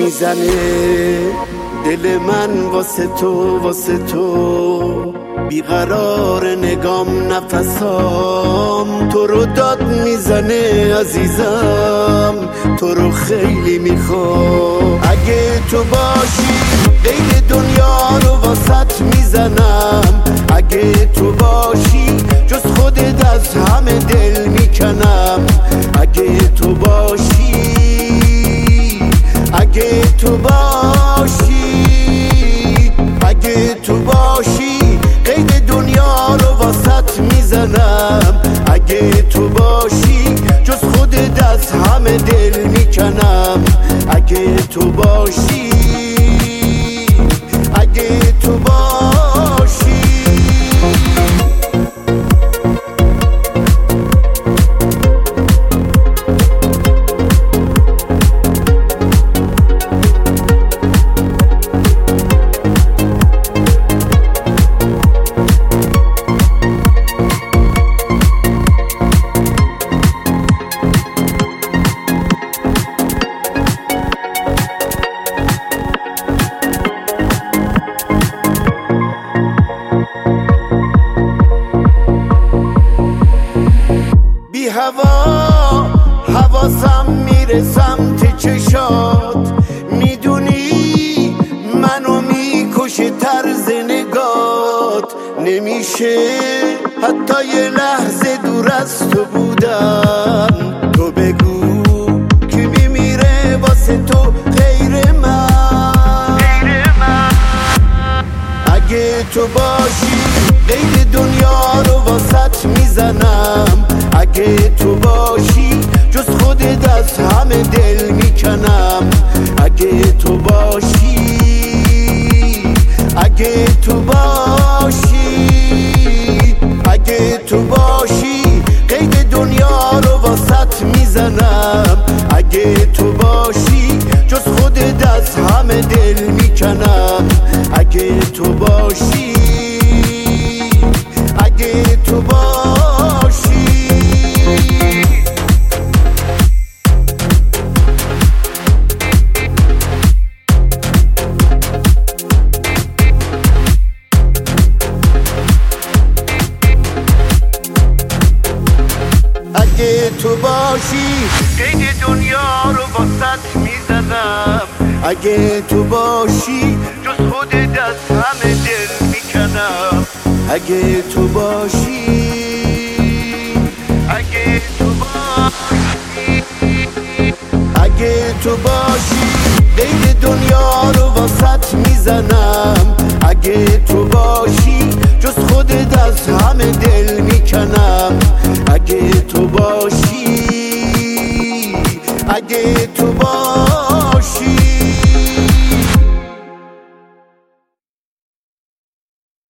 میزنه دل من واسه تو بیقرار نگام نفسام تو رو داد میزنه عزیزم تو رو خیلی میخوام اگه تو باشی غیر دنیا رو واسط میزنم اگه تو باشی جز خودت از همه دل میکنم اگه تو باشی اگه تو باشی اگه تو باشی قید دنیا رو واسط میزنم اگه تو باشی جز خودت از همه دل میکنم اگه تو باشی اگه تو باشی حواسم میره سمت چشات میدونی منو میکشه طرز نگات نمیشه حتی یه لحظه دور از تو بودم تو بگو کی میمیره واسه تو غیر من اگه تو باشی غیر دنیا رو واسط میزنم اگه تو باشی جز خودت از همه دل میکنم اگه تو باشی اگه تو باشی اگه تو باشی قید دنیا رو واسط میزنم اگه تو باشی جز خودت از همه دل میکنم اگه تو باشی اگه تو باشی اگه تو باشی قید دنیا رو واسط میزنم اگه تو باشی جز خودت از همه دل میکنم اگه تو باشی اگه تو باشی اگه تو باشی قید دنیا رو واسط میزنم اگه تو باشی جز خودت از همه دل میکنم اگه تو باشی اگه تو باشی